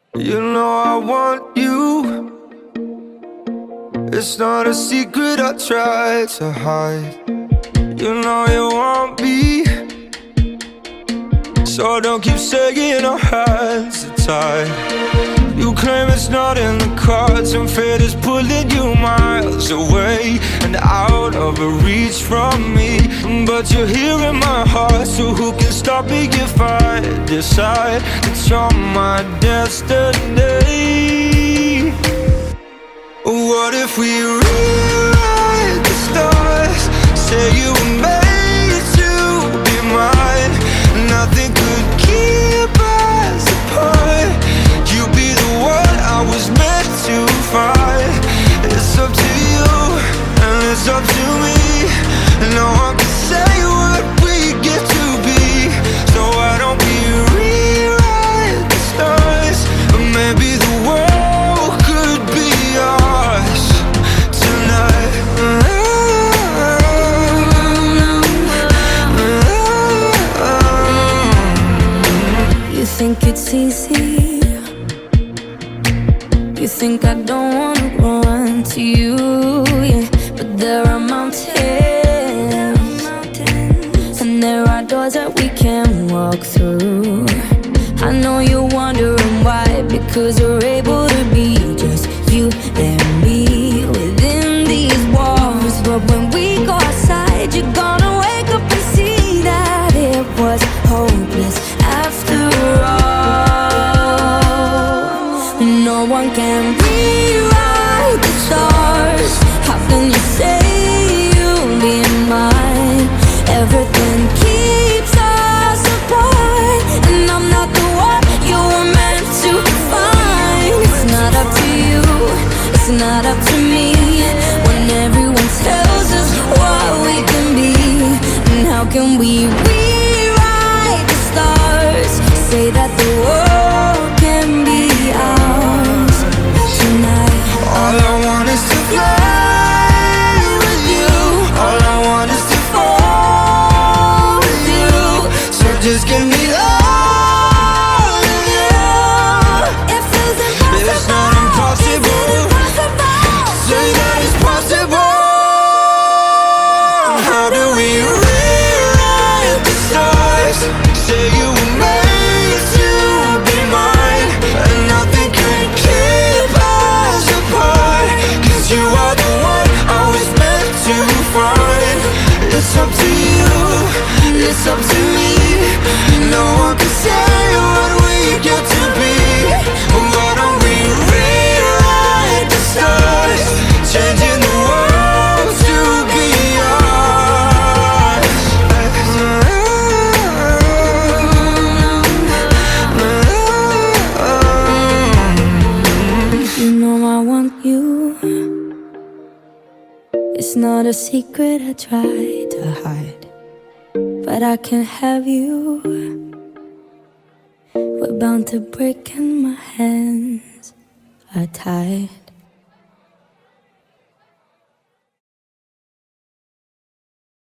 You know I want you. It's not a secret I try to hide. You know you want me, so don't keep saying our hands are tied. You claim it's not in the cards, and fate is pulling you miles away and out of reach from me. But you're here in my heart, so who can stop me if I decide that you're my destiny? What if we rewrite the stars? Say you were made to be mine. Nothing could keep us apart. You be the one I was meant to find. It's up to you and it's up to me. No one can say what we get to be. So why don't we rewrite the stars? Or maybe the world could be ours tonight. You think it's easy? You think I don't wanna run to you, yeah. But there are mountains, and there are doors that we can walk through. I know you're wondering why, because you're able to be just you and me within these walls. But when we go outside, you're gonna wake up and see that it was hopeless after all. No one can rewrite the stars. How can you say you'll be mine? Everything keeps us apart, and I'm not the one you were meant to find. It's not up to you, it's not up to me, when everyone tells us what we can be. And how can we rewrite the stars? Say that the world can be ours tonight. All I want is to fly with you. All I want is to fall with you. So just give me all of you. It feels impossible. It's not impossible. Say that it's possible. How do we rewrite the stars? Say you were made to be mine, and nothing can keep us apart. 'Cause you are the one I was meant to find. It's up to you, it's up to me. No one can say what we get to be. Why don't we rewrite the stars? Changing the world to be ours. You know I want you. It's not a secret I try to hide, but I can't have you. We're bound to break and my hands are tied.